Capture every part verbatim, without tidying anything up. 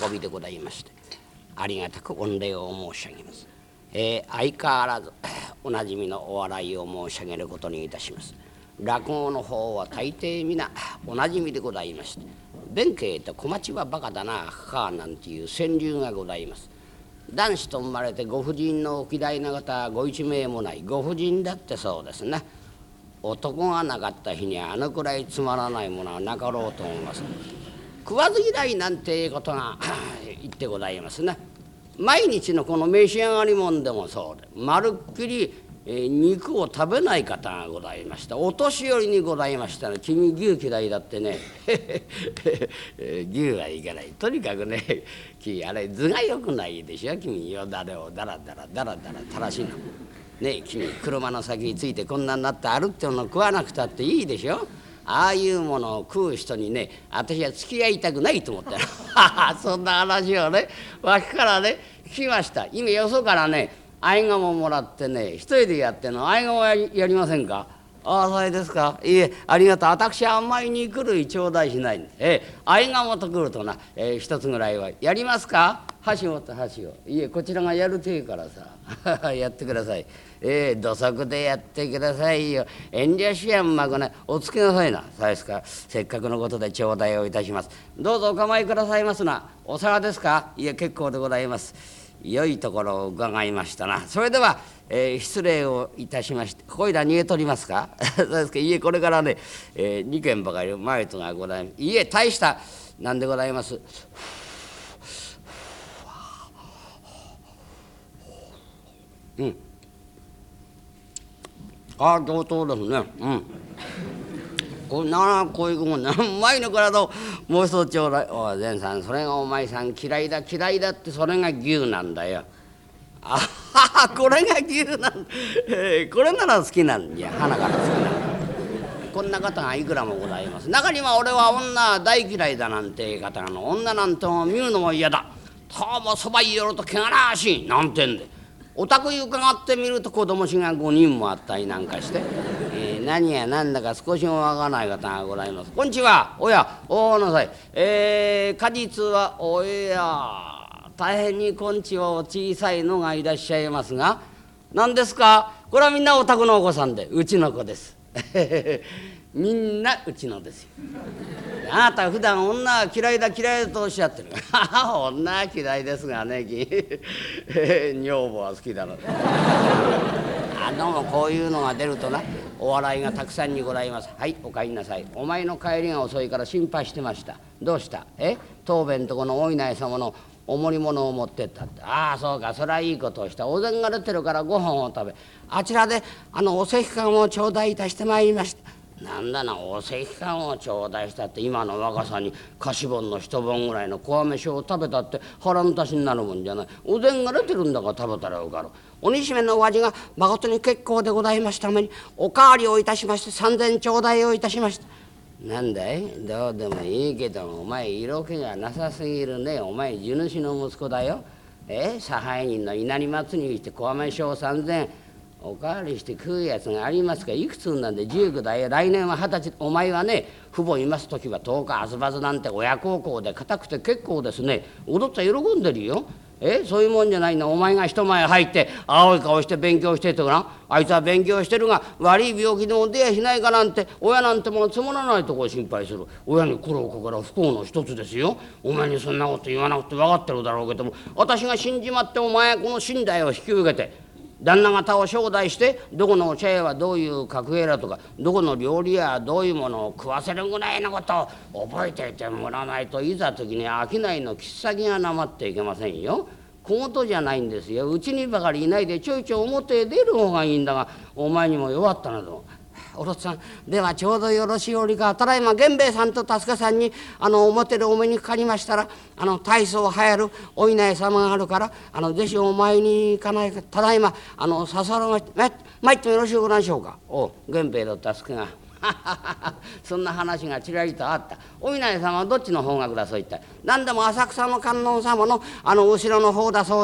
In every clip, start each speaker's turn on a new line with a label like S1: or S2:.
S1: びでございまして、ありがたく御礼を申し上げます。えー、相変わらずおなじみのお笑いを申し上げることにいたします。落語の方は大抵皆おなじみでございまして、弁慶と小町はバカだなかなんていう川柳がございます。男子と生まれてご婦人のお嫌いな方ご一名もない。ご婦人だってそうですね。男がなかった日にはあのくらいつまらないものはなかろうと思います。食わず嫌いなんていうことが言ってございますね。毎日のこの召し上がりもんでもそうで、まるっきり、えー、肉を食べない方がございました。お年寄りにございましたら、君牛嫌いだってね牛はいけない。とにかくね、君あれ図がよくないでしょ。君よだれをだらだらだらだら垂らしのねえ、君車の先についてこんなになって歩ってもの食わなくたっていいでしょ。ああいうものを食う人にね、私は付き合いたくないと思ったよそんな話をね、わきからね聞きました。今よそからね合鴨もらってね、一人でやってんの。合鴨はやりませんか。ああ、それですか。いえ、ありがとう。私は甘いに来る頂戴しないんで、ええ、合鴨と来るとな、えー、一つぐらいはやりますか。箸持って箸を。いえ、こちらがやるてえからさやってください。ええ、土足でやってくださいよ。遠慮しやんまくね。おつけなさいな。そうですか。せっかくのことで頂戴をいたします。どうぞお構いくださいますな。お皿ですか。いえ、結構でございます。良いところを伺いましたな。それでは、えー、失礼をいたしまして、ここいら逃げ取りますかそうですか。いえ、これからね、えー、にけんばかり前とがございます。いえ、大したなんでございます。うん。ああ、上等ですね。うん。こんなこういうもん何枚のからともう一つちょうだい。おい善さん、それがお前さん嫌いだ嫌いだって、それが牛なんだよ。あはこれが牛なんだ、えー、これなら好きなんじゃ。花から好きなんだ。こんな方がいくらもございます。中には俺は女大嫌いだなんていう方がの、女なんても見るのも嫌だ。どうもそばいよると汚らしいなんてんで、お宅へ伺ってみると子供しがごにんもあったりなんかして、えー、何や何だか少しもわからない方がございます。こんにちは。おやおおなさい。えー、果実はおや大変にこんちはお小さいのがいらっしゃいますが、何ですか。これはみんなお宅のお子さんで、うちの子ですみんなうちのですよ。あなた普段女は嫌いだ嫌いだとおっしゃってる女は嫌いですがね女房は好きだろあどうもこういうのが出るとな、お笑いがたくさんにございます。はい、お帰りなさい。お前の帰りが遅いから心配してました。どうした。え当弁とこのお稲荷様のおもり物を持ってったって。ああそうか、それはいいことをした。お膳が出てるからご飯を食べ、あちらであのお赤飯を頂戴いたしてまいりました。なんだな、お赤飯を頂戴したって、今の若さに菓子盆の一盆ぐらいの小飴塩を食べたって腹の足しになるもんじゃない。お膳が出てるんだから食べたらよかろう。お煮しめのお味が誠に結構でございましたために、お代わりをいたしまして三千頂戴をいたしました。なんだい、どうでもいいけども、お前色気がなさすぎるね。お前地主の息子だよ。え差配人の稲荷祭りにして小飴塩三千おかわりして食うやつがありますか。いくつなんで。じゅうごだよ。来年は二十歳。お前はね、父母います時はとおか遊ばずなんて親孝行で固くて結構ですね。踊っちゃ喜んでるよ。えそういうもんじゃないの。お前が人前入って青い顔して勉強してとかな、あいつは勉強してるが悪い病気でも出やしないかなんて、親なんてものつまらないとこを心配する。親に苦労をかから不幸の一つですよ。お前にそんなこと言わなくて分かってるだろうけども、私が死んじまってお前はこの寝台を引き受けて、旦那方を招待して、どこのお茶屋はどういう格屋だとか、どこの料理屋はどういうものを食わせるぐらいのことを覚えていてもらわないと、いざ時に商いの切っ先がなまっていけませんよ。小言じゃないんですよ。うちにばかりいないでちょいちょい表へ出る方がいいんだが、お前にも弱ったなど。お父さん、ではちょうどよろしい折か。ただいま源兵衛さんと助さんにあの表でお目にかかりましたら、あの大層流行るお稲荷様があるから、あのぜひお前に行かないか。ただいまあのささらまして参ってもよろしゅうございましょうか。おう源兵衛と助がそんな話がちらりとあった。お稲荷様はどっちの方角だ。そういった何でも浅草の観音様のあの後ろの方だそうで。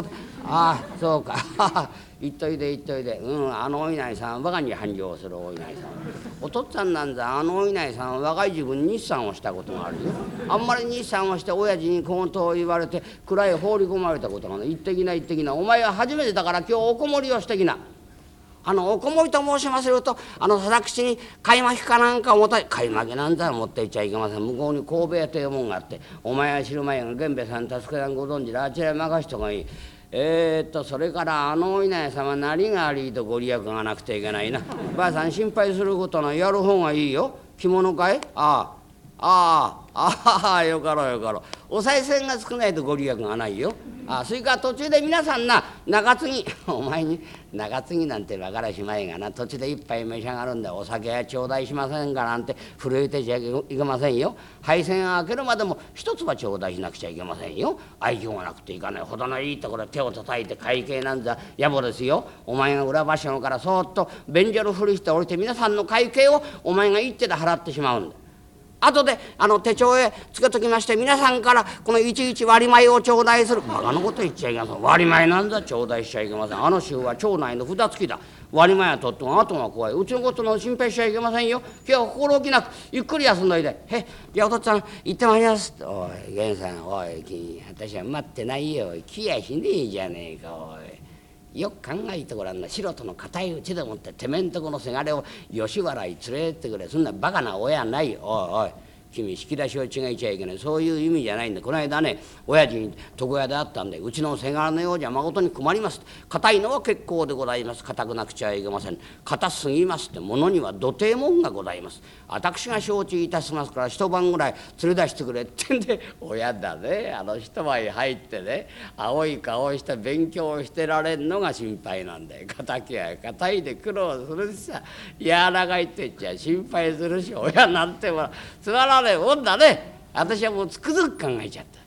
S1: ああそうか言っといで言っといで、うん、あのお稲荷さんは我がに繁盛するお稲荷さん、お父っつぁんなんざあのお稲荷さんは若い自分に日産をしたことがあるよ。あんまり日産をして親父に小言を言われて蔵へ放り込まれたことがない。言ってきな言ってきな、お前は初めてだから今日おこもりをしてきな。あのおこもりと申しますると、あの私に買い巻きかなんかを持た買い巻きなんざ持っていっちゃいけません。向こうに神戸屋というもんがあって、お前は知る前が源兵衛さん助けさんご存知であちらへ任しとがいい。えー、っとそれからあのお稲荷様なりがありとご利益がなくていけないな。ばあさん心配することない、やる方がいいよ。着物かい？ああああああよかろうよかろう。お賽銭が少ないとご利益がないよ。ああそれから途中で皆さんな中継ぎお前に中継ぎなんて分からしまいがな、途中で一杯召し上がるんでお酒は頂戴しませんかなんて震えてちゃいけませんよ。杯銭を開けるまでも一つは頂戴しなくちゃいけませんよ。愛嬌がなくていかない。ほどのいいところで手を叩いて会計なんざ野暮ですよ。お前が裏場所からそーっと便所のふりして降りて皆さんの会計をお前が一手で払ってしまうんだ。後であの手帳へつけときまして、皆さんからこのいちいち割り米を頂戴する。バカなこと言っちゃいけません。割り米なんざ頂戴しちゃいけません。あの州は町内の札付きだ。割り米はとっても後が怖い。うちのことの心配しちゃいけませんよ。今日は心置きなくゆっくり休んどいて。へじゃあお父っつぁん行ってまいります。おい源さん、おい君私は待ってないよ。来やしねえじゃねえか。おいよく考えてごらんな。素人の固いうちでもっててめんとこのせがれを吉原に連れてってくれ。そんなバカな親ないよ。おいおい君引き出しを違いちゃいけない。そういう意味じゃないんだ。この間ね親父に床屋であったんで、うちのせがれのようじゃ誠に困ります。硬いのは結構でございます。硬くなくちゃいけません。硬すぎますってものには土定門がございます。私が承知いたしますから一晩ぐらい連れ出してくれってんで、親だねあの一晩入ってね青い顔をして勉強をしてられんのが心配なんだよ。硬きゃ硬いで苦労するしさ、柔らかいって言っちゃ心配するし、親なんてもつまらねえもんだね。私はもうつくづく考えちゃった。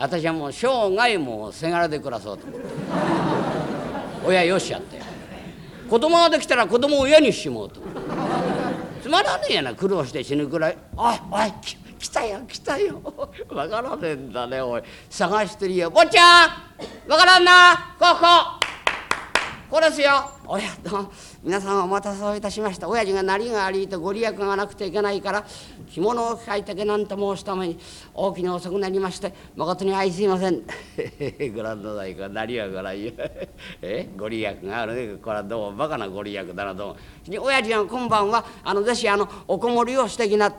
S1: 私はもう生涯もうせがれで暮らそうと思って親よしちゃったよ。子供ができたら子供を親にしもうと思って。つまらねえやな苦労して死ぬくらい。おいおい来たよ来たよわからねえんだね。おい探してるよ。坊ちゃんわからんな。ここここですよ。おやどうも皆さんお待たせをいたしました。親父がなりがありとご利益がなくていけないから着物を買いたけなんと申すために大きに遅くなりまして誠に愛すいませんご覧なさいかなりはご覧よえご利益があるね。これはどうもバカなご利益だな。どうも親父が今晩はあのぜひあのおこもりをしてきな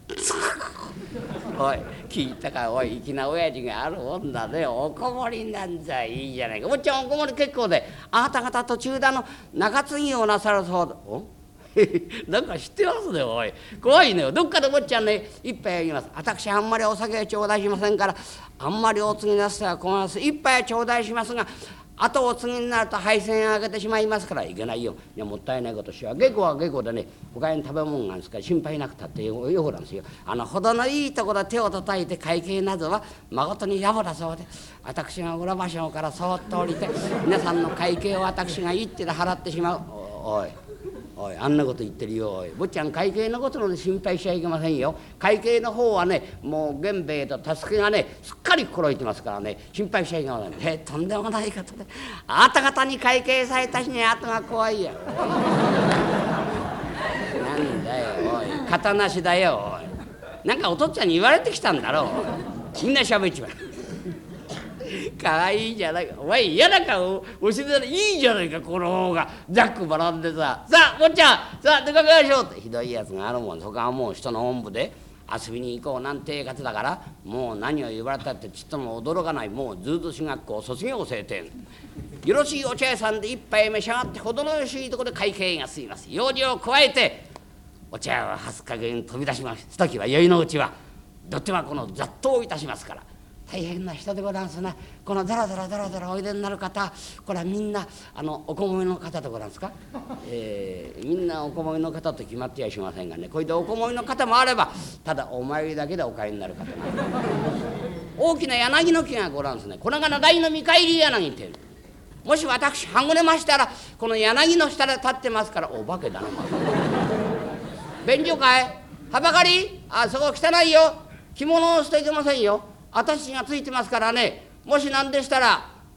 S1: おい聞いたか。おい粋な親父があるもんだね。おこもりなんざいいじゃないか。おっちゃんおこもり結構であなた方途中であの中継ぎをなさるそうだ。おなんか知ってますね。おい怖いね。どっかでおっちゃんね一杯あげます。私あんまりお酒は頂戴しませんからあんまりお継ぎなさら困ります。一杯は頂戴しますが後お継ぎになると配線を上げてしまいますからいけないよ。いやもったいないことしよう。下戸は下戸でね他に食べ物があるんですから心配なくたってよよほなんですよ。あの程のいいところで手を叩いて会計などは誠に野暮だそうで、私が裏場所からそーっと降りて皆さんの会計を私が一手で払ってしまう。おいおいあんなこと言ってるよ。おい坊ちゃん会計のことの心配しちゃいけませんよ。会計の方はねもう源兵衛と助けがねすっかり心得てますからね心配しちゃいけません。えとんでもないことであなた方に会計された日に後が怖いやなんだよおい型なしだよ。おいなんかお父っつぁんに言われてきたんだろう。みんなしゃべっちまうかわいいじゃないか。お前嫌な顔教えてたらいいじゃないか。この方がざっくばらんでささあ坊ちゃんさあ出かけましょうってひどいやつがあるもん。そこはもう人のおんぶで遊びに行こうなんて方だからもう何を言われたってちっとも驚かない。もうずっと中学校卒業生てよろしいお茶屋さんで一杯召し上がって程のよしいところで会計が済みます。用事を加えてお茶屋ははすかげん飛び出します時は宵のうちはどってはこの雑踏いたしますから大変な人でござんすな。このザラザラザラザラおいでになる方これはみんなあのおこもりの方でござんすか、えー、みんなおこもりの方と決まってやしませんがねこれでおこもりの方もあればただお参りだけでお帰りになる方が大きな柳の木がござんすね。これが名題の見返り柳っていうもし私はぐれましたらこの柳の下で立ってますからお化けだな便所かいはばかりあそこ汚いよ着物を捨ていけませんよ。私がついてますからねもし何でしたら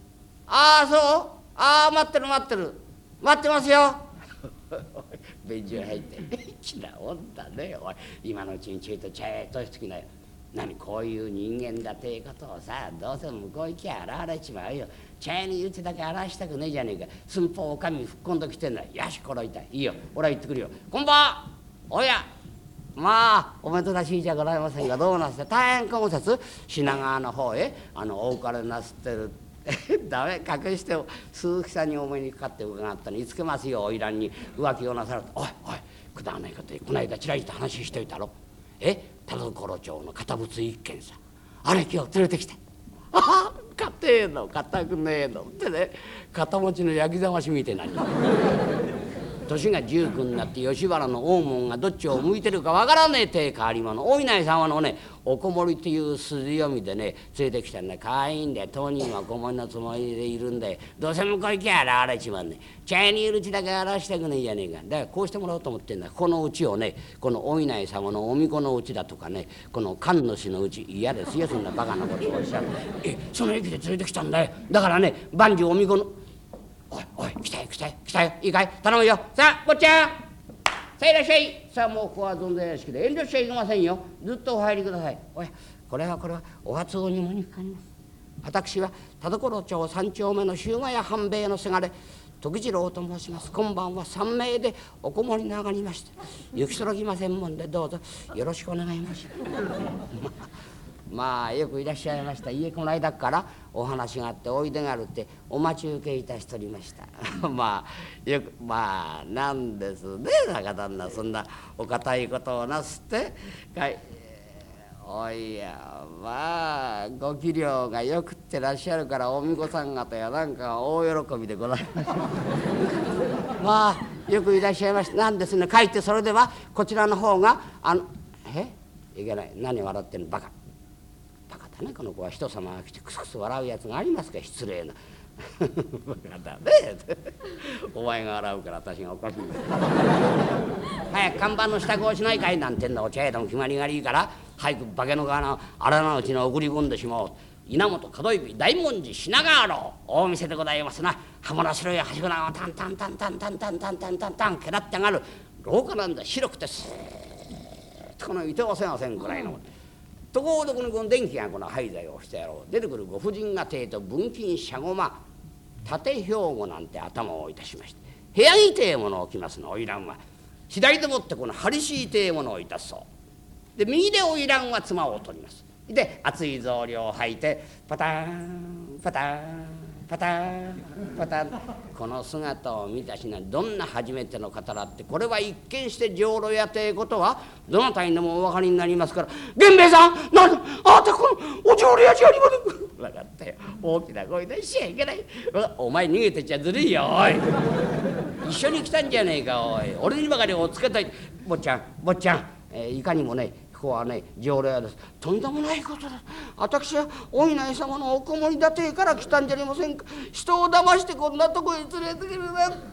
S1: ああそう、ああ待ってる待ってる待ってますよ便所へ入って「きなもんだねおい、今のうちにちょいとちゃえとしときなよ。何こういう人間だってことをさ、どうせ向こう行きゃ洗われちまうよ。茶屋に言うてだけ洗わしたくねえじゃねえか。寸法おかみふっこんと来てんだ。よしこら痛い、いいよ俺は行ってくるよ。こんばんは。おやまあおめでたしいじゃございませんが、どうなすって大変今節品川の方へあのお浮かれなすってるダメ隠して鈴木さんにお目にかかって伺ったのにつけますよ。花魁に浮気をなさると、おいおいくだらないことでこの間ちらりと話しといたろ。え田所町の堅物一軒さ、あれ今日連れてきて、ああ硬えの硬くねえのってね、肩持ちの焼きざましみてえなに年がじゅうきゅうになって吉原の大門がどっちを向いてるかわからねえて変わり者お稲荷様のねおこもりという筋読みでね連れてきたんだ。かわいいんだよ。当人はおこもりのつもりでいるんだよ。どうせ向こう行きゃ洗われちまうんだよ。茶屋にいるうちだけ洗わしたくねえじゃねえか。だからこうしてもらおうと思ってんだ。このうちをねこのお稲荷様のおみこのうちだとかねこの神主のうち嫌ですよそんなバカなことをおっしゃる。えその駅で連れてきたんだよ。だからね万事おみこのおいおい来たよ来たよ来たよいいかい頼むよ。さあ坊ちゃんさあいらっしゃい。さあもうここは存在屋敷で遠慮しちゃいけませんよ。ずっとお入りください。おやこれはこれはお初おにもにかかります。私は田所町三丁目の日向屋半兵衛のせがれ時次郎と申します。今晩は三名でおこもりに上がりまして行きそろぎませんもんでどうぞよろしくお願い申しますまあよくいらっしゃいました。家この間からお話があっておいでがあるってお待ち受けいたしておりましたまあよくまあなんですね若旦那そんなお堅いことをなすってかいおいやまあご器量がよくってらっしゃるからおみこさん方やなんか大喜びでございますまあよくいらっしゃいました。なんですね書いてそれではこちらの方があのえいけない何笑ってんのバカバカだねこの子は。人様が来てクスクス笑うやつがありますか失礼なバカだねお前が笑うから私がおかしい早く看板の支度をしないかいなんてんのお茶屋でも決まりがいいから早く化けの皮の荒のうちに送り込んでしまおう。稲本門指大文字品川楼大店でございますな。刃物白いはしごなをタンタンタンタンタンタンタンタンタンタン蹴らって上がる廊下なんだ。白くてスーッとこのいてませませんくらいのところどこにこの電気がこの廃材をしてやろう。出てくるご婦人がてと文金しゃごま縦兵庫なんて頭をいたしまして、部屋着てえものを置きますの。花魁は左でもってこの張り敷いてえものをいたすそうで、右で花魁は妻を取ります。で厚い草履を履いてパターンパターンパターンパターンこの姿を見たしなどんな初めての方だってこれは一見して浄瑠屋ということはどなたにでもお分かりになりますから「源兵衛さんなんあなたこのお浄瑠屋じゃありませんか」分かったよ大きな声出しちゃいけない。お前逃げてちゃずるいよおい一緒に来たんじゃねえかおい。俺にばかりおつけたい。坊ちゃん坊ちゃん、えー、いかにもねここはね浄瑠屋です。とんでもないことだ。私はお稲荷様のおこもりだてから来たんじゃありませんか。人を騙してこんなとこへ連れてくるなんて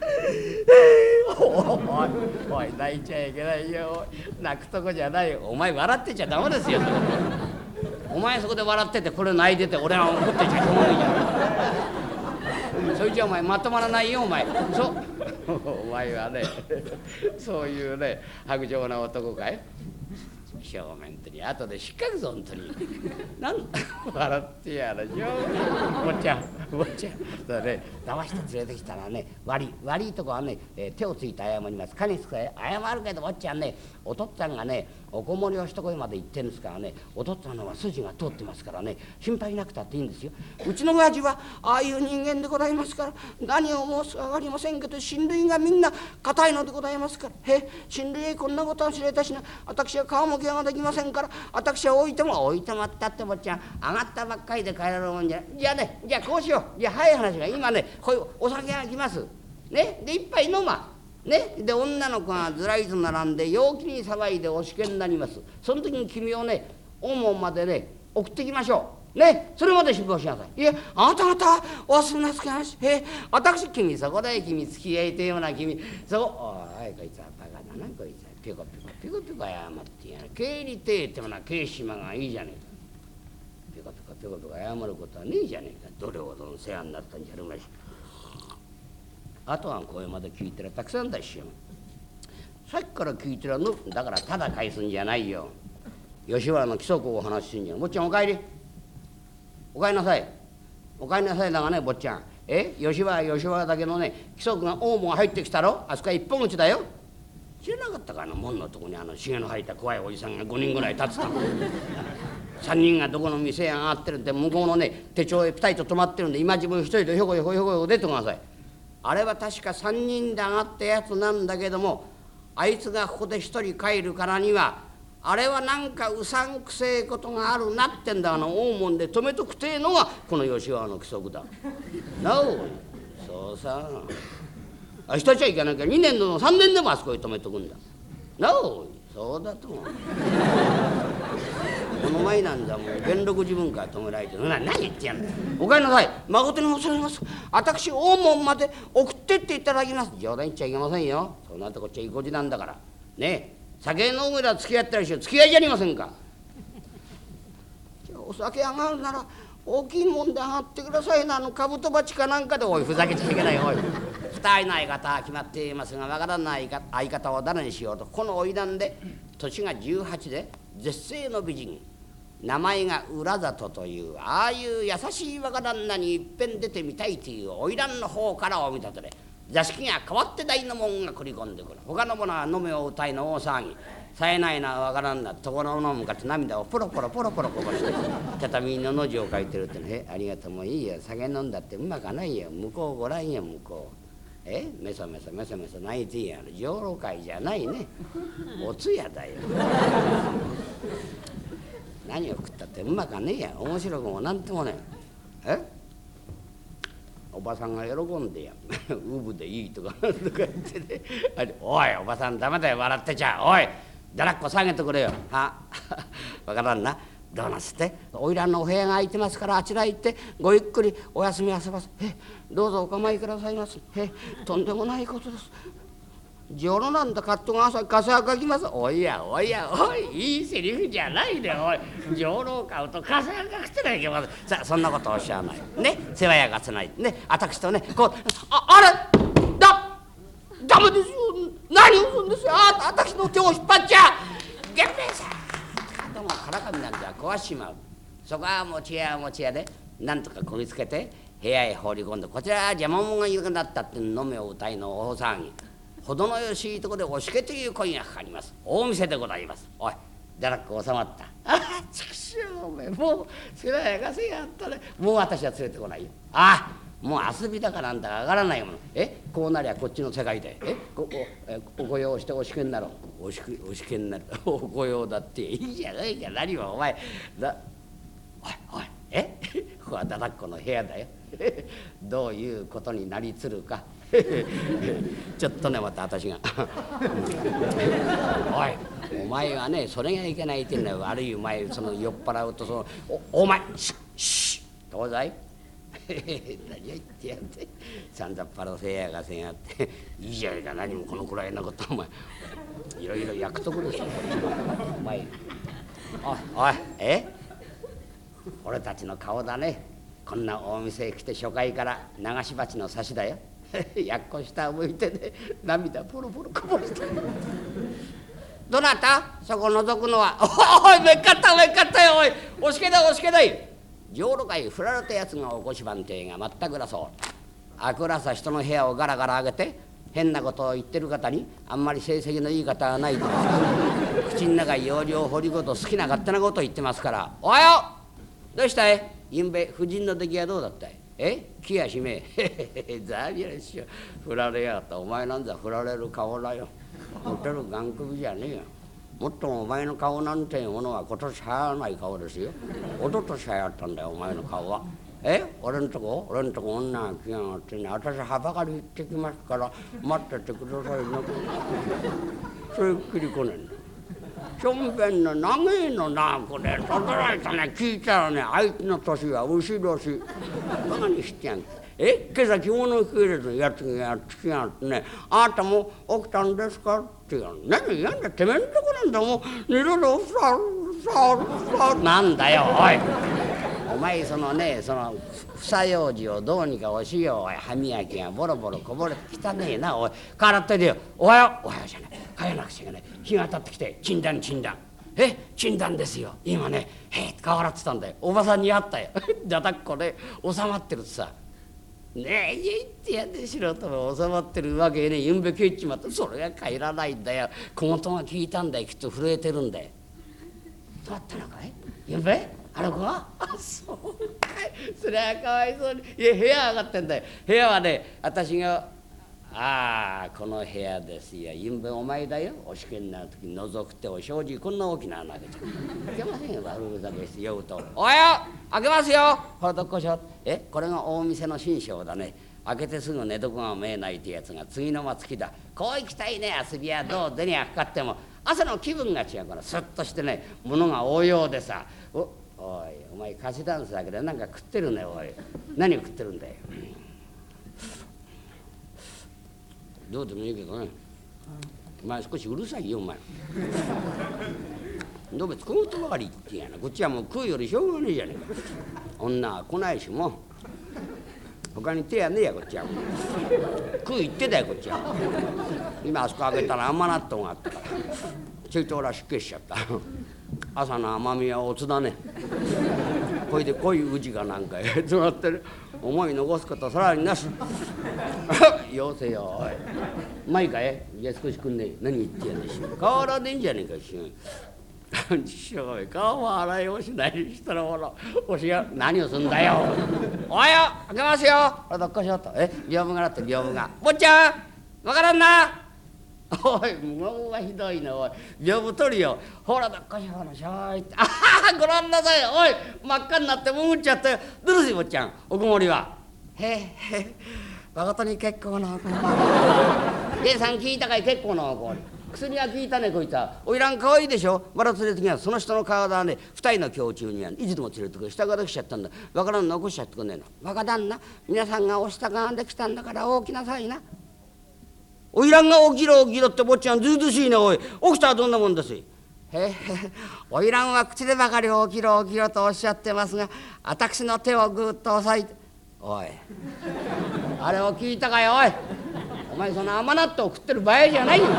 S1: おいおい泣いちゃいけないよ。泣くとこじゃないよ。お前笑ってちゃダメですよお前そこで笑っててこれ泣いてて俺は怒ってちゃしょうがないじゃんそれじゃお前まとまらないよお前。そうお前はねそういうね薄情な男かい。正面とに後で引っかくぞ本当になん笑ってやるしょ坊ちゃん坊ちゃんだね騙して連れてきたらね悪い悪いとこはね、えー、手をついて謝ります。かにつく謝るけど坊ちゃんねお父っつぁんがねおこもりを一声まで言ってるんですからねお父っつぁんのは筋が通ってますからね心配なくたっていいんですよ。うちの親父はああいう人間でございますから何を申すか分かりませんけど親類がみんな固いのでございますからへ親類へこんなことは知れたしな私は顔も気ができませんから私は置いても置いてもったって坊ちゃん上がったばっかりで帰られるもんじゃじゃあねじゃあこうしよう。じゃあ早い話が今ねこういうお酒が来ますねで一杯飲まね、で女の子がずらりと並んで陽気に騒いでおしけになります。その時に君をね大門までね送ってきましょうね。それまで辛抱しなさい。いやあなた方お忘れなすかなしへ私君そこで君付き合いというような君そこおいこいつはバカだなこいつはピコピコピコピコ謝ってやる経理亭ってものは桂島がいいじゃねえか。ピコピコピコピコ謝ることはねえじゃねえか。どれほどの世話になったんじゃあるまいし。あとは声まで聞いてるたくさんだしよ。さっきから聞いてるのだからただ返すんじゃないよ。吉原の規則をお話しするんじゃん。坊ちゃんお帰り。お帰りなさい。お帰りなさいだがね坊ちゃん。え吉原吉原だけのね規則が大門が入ってきたろ。あそこは一本口だよ。知らなかったかな。門のとこにあのひげの生えた怖いおじさんがごにんぐらい立つたさんにんがどこの店へ上がってるんで向こうのね手帳へピタリと止まってるんで今自分一人でひょこひょこひょこひょこ出てください。あれは確かさんにんで上がったやつなんだけどもあいつがここで一人帰るからにはあれはなんかうさんくせえことがあるなってんだ。あの大門で止めとくてえのがこの吉川の規則だ。なおそうさあ一ちゃいけないからにねんでもさんねんでもあそこへ止めとくんだ。なおそうだとこの前なんだもう元禄自分から止められてる。な何言ってやんだ。お帰りなさい。誠に申し上げます。私大門まで送ってっていただきます。冗談言っちゃいけませんよ。そんなとこっちゃいこじなんだからねえ。酒飲むら付き合ったりしよう。付き合いじゃありませんか。じゃあお酒上がるなら大きいもんで上がってくださいな。あのかぶと鉢かなんかで。おいふざけちゃいけないおい。二人の相方は決まっていますがわからない相方を誰にしようとこの花魁で年がじゅうはちで絶世の美人名前が浦里というああいう優しい若旦那にいっぺん出てみたいという花魁の方からお見立てで座敷が変わって大の門が繰り込んでくる。他の者は飲めを歌いの大騒ぎ。さえないなわからんなところの向かって涙をポロポロポロポロこぼして畳のの字を書いてるってね。ありがとうもういいよ。酒飲んだってうまかないよ。向こうご覧よ向こう。えメソメソメソメソ泣いていやる。上路会じゃないね。お通夜だよ。何を食ったってうまかねえや。面白くもなんともねえ。えおばさんが喜んでやうぶでいいとかなんとか言ってねおいおばさんダメだよ笑ってちゃ。おいだらっこ下げてくれよ。はわからんな。どうなすっておいらのお部屋が空いてますからあちら行ってごゆっくりお休みあせます。えどうぞお構いくださいます。えとんでもないことです。ジョロなんだカットが朝傘がかきます。おいやおいやおいいいセリフじゃないでおい。ジョロを買うと傘がかくてないけません。さあそんなことおっしゃらないね。世話やがつないね。私とねこうああれだダメですよ。何をするんですよ。あ私の手を引っ張っちゃ源平さんどうもからかみなんじゃ壊しちまう。そこは持ち屋持ち屋でなんとかこぎつけて部屋へ放り込んでこちらは邪魔者がいるんだったって飲めを歌いの大騒ぎ。程のよしいとこでおしけという声がかかります。大店でございます。おいだらっこ収まった。ああちくしょうおめえもう世話やかせやったね。もう私は連れてこないよ。ああもう遊びだかなんだか上がらないもの。えこうなりゃこっちの世界でえここえお御用しておしけになろう。おしけおしけになるお御用だっていいじゃないか。何もお前だおいおいえここはだらっこの部屋だよ。どういうことになりつるかちょっとねまた私がおいお前はねそれがいけないって言うんだよ。悪いお前その酔っ払うとその お, お前シッシッどうだい何を言ってやってさんざっぱらせやがせやっていいじゃないか。何もこのくらいのことお前いろいろ約束ですよ。お前おいおいえ俺たちの顔だね。こんな大店へ来て初回から流し鉢の差しだよ。やっこ下を向いてね涙ポロポロこぼしてどなたそこ覗くのは。おいめっかっためっかったよ。おいおしけだおしけだい。上路会振られたやつがおこし番亭が全くらそう。あくらさ人の部屋をガラガラ上げて変なことを言ってる方にあんまり成績のいい方はないと口の中容量掘りごと好きな勝手なことを言ってますから。おはようどうしたいゆんべ夫人の出来はどうだったい。え気やしめえざりゃしよ振られやがった。お前なんざ振られる顔だよ。モテる眼首じゃねえよ。もっともお前の顔なんていうものは今年流行らない顔ですよ。一昨年流行ったんだよお前の顔は。え俺んとこ俺んとこ女が来やがってね私はばかり行ってきますから待っててくださいな。それっきり来ねえんだ。しょんべんの長いのなこれ驚いたね。聞いたらね相手の年は牛年バカにしてやん。え今朝着物を着入れるやつがやってきやがってねあなたも起きたんですかって言うの。何やんだてめえんとこなんだもう二度とさささなんだよおいお前そのねその房用紙をどうにかおしよう。おい歯磨きがボロボロこぼれてきたねえな。おい洗っといてよ。おはようおはようじゃない帰らなくちゃいけない。日が当たってきてちんだんちんだんえちんだんですよ今ねへえ顔洗ってたんだよ。おばさんに会ったよじゃたっこね収まってるってさねえ言ってやでしろとも収まってるわけねえ。ゆんべ帰っちまったそれが帰らないんだよ。小言が聞いたんだよきっと震えてるんだよ。どうだったのかいゆんべあの子はあそうかいそりゃかわいそうに。いや部屋上がってんだよ。部屋はね私がああこの部屋ですよ。ゆんべお前だよお試験になる時に覗くってお障子こんな大きな穴開けちゃう。開けませんよ悪ふざけして酔うと「おはよう開けますよほらどっこしょ」えこれが大店の新章だね。開けてすぐ寝床が見えないってやつが次の松木だ。こう行きたいね遊びはどう銭がかかっても朝の気分が違うからスッとしてね物が応用でさおおいお前歌手ダンスだけどなんか食ってるねおい何を食ってるんだよ。どうでもいいけどねお前少しうるさいよお前どうべつこうとばかり言ってやな。こっちはもう食うよりしょうがねえじゃねえか。女は来ないしもう他に手やねえやこっちは食う言ってだよこっちは。今あそこ開けたら甘納豆があったからちょいと俺は出家しちゃった朝の甘みはおつだね。これで濃い宇治がなんかへつまってる思い残すことさらになしよせよおいまいかいいや少しくんねえ。何言ってやんでしょ顔洗わねえんじゃねえかししょい顔も洗いもしないにしたらほらおしが何をすんだよおはよう開けますよほらどっこしようとえ屏風がなって屏風が坊ちゃんわからんなおいもうはひどいなおい屏風取るよほらどっこしほらしょいってあはごらんなさいおい真っ赤になってもぐっちゃったよ。どうですよ坊ちゃんおくもりはへへ誠に結構なおこりゲイさん聞いたかい結構なおこり薬は効いたねこいつは。おいらんかわいいでしょ。まだ連れてきなその人の体はね二人の胸中には、ね、いつでも連れてくる。下ができちゃったんだわからん残しちゃってくんねえの。若旦那皆さんがお下ができたんだから大きなさいな。おいらんが起きろ起きろって坊ちゃんずうずうしいねおい。起きたらどんなもんですい。へへおいらんは口でばかり起きろ起きろとおっしゃってますが私の手をぐっと押さえておいあれを聞いたかよおいお前その甘納豆を食ってる場合じゃないよ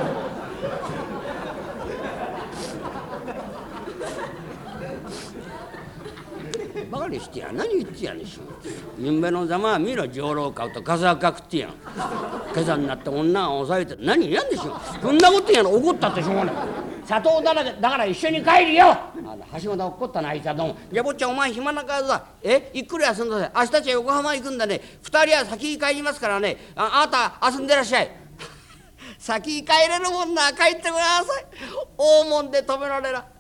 S1: バカにしてや何言ってやねんしゆんべのざまは見ろ上郎買うと風赤食ってやん今朝になって女を抑えて何やんでしょそんなことやの怒ったってしょうがない砂糖だらけだから一緒に帰るよあ橋本怒ったなあいつはどうもじゃあ坊ちゃんお前暇なからさえゆっくり遊んだぜ明日たちは横浜行くんだね二人は先に帰りますからね あ, あなた遊んでらっしゃい先に帰れるもんな帰ってください大門で止められら